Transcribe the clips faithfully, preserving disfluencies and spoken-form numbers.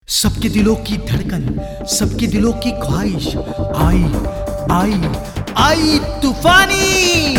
सबके दिलों की धड़कन, सबके दिलों की ख्वाहिश, आई आई आई तूफानी।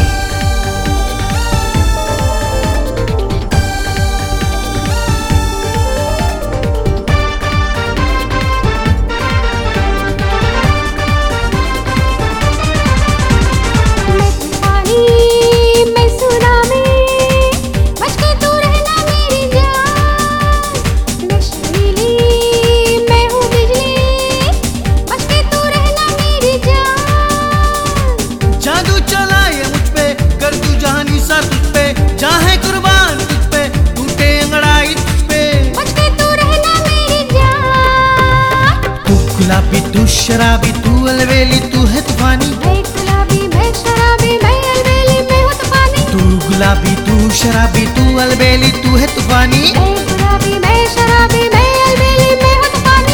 गुलाबी तू शराबी तू अलबेली तू है तूफानी। मैं गुलाबी मैं शराबी मैं अलबेली मैं हूँ तूफानी। तू गुलाबी तू शराबी तू अलबेली तू है तूफानी। मैं गुलाबी मैं शराबी मैं अलबेली मैं हूँ तूफानी।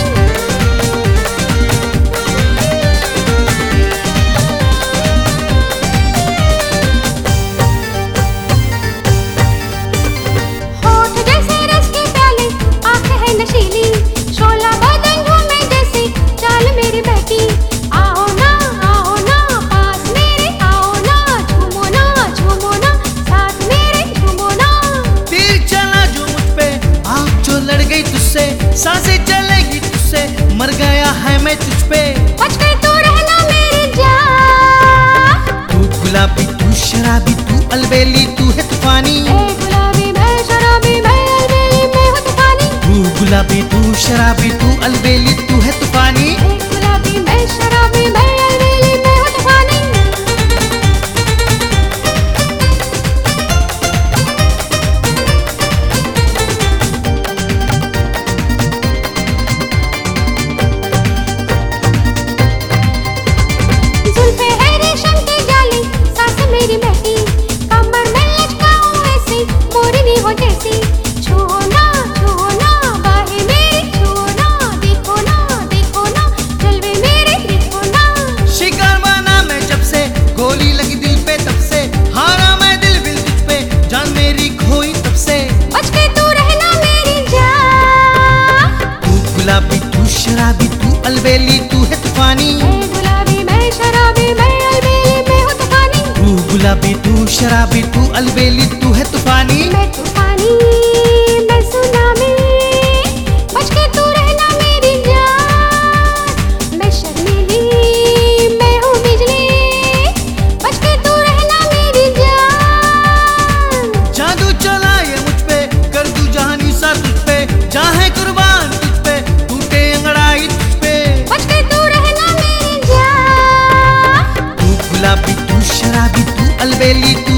होठ जैसे रस के प्याले, आंखें हैं नशीली, शोला बदन हूँ मैं जैसे चाल मेरी बहकी। आओ ना आओ ना पास मेरे, आओ ना झूमो ना झूमो ना साथ मेरे झूमो ना। तीर चला जो मुझ पे, आँख जो लड़ गई तुझसे, सांसें चलेगी तुझसे, मर गया है मैं तुझ पे। बच गई तू रहना मेरी जान। तू गुलाबी तू शराबी तू अलबेली तू है तूफानी। मैं गुलाबी मैं शराबी मैं अलबेली मैं हूँ तूफानी। तू गुलाबी तू शराबी तू अलबेली तू है तूफानी। मैं गुलाबी मैं शराबी मैं अलबेली मैं हूँ तूफानी। जुल्फे है रेशम की जाली, सांस मेरी महकी, कमर में लचकाऊं ऐसी मोरनी हो जैसी। छुओ ना छुओ ना बाहें मेरी, छुओ ना देखो ना देखो ना जलवे मेरे देखो ना। शिकार माना मैं जब से, गोली लगी दिल पे तब से, हारा मैं दिल भी तुझ पे, जान मेरी खोई तब से। बच के तू रहना मेरी जान। तू गुलाबी तू शराबी तू अलबेली तू है तूफानी। मैं गुलाबी मैं शराबी मैं अलबेली मैं हूँ तूफानी। तू गुलाबी तू शराबी तू अलबेली तू है तूफानी। मैं तूफानी मैं सुनामी, बच के तू रहना मेरी जान। मैं शर्मीली मैं हूँ बिजली, बच के तू रहना मेरी जान। जादू चला ये मुझ पे, कर दूं जहानी सा तुझ पे, चाहे कुर्बान तुझ पे, टूटे अंगड़ाई तुझ पे। बच के तू रहना मेरी जान। तू गुलाबी तू शराबी तू अलबेली तू